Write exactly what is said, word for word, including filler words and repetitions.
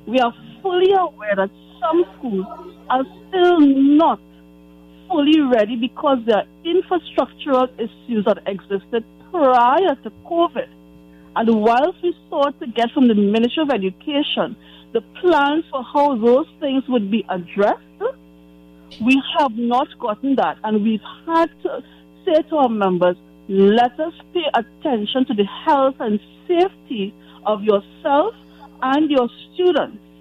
We are fully aware that some schools are still not fully ready because there are infrastructural issues that existed prior to COVID. And whilst we sought to get from the Ministry of Education the plans for how those things would be addressed, we have not gotten that. And we've had to say to our members, let us pay attention to the health and safety of yourself and your students.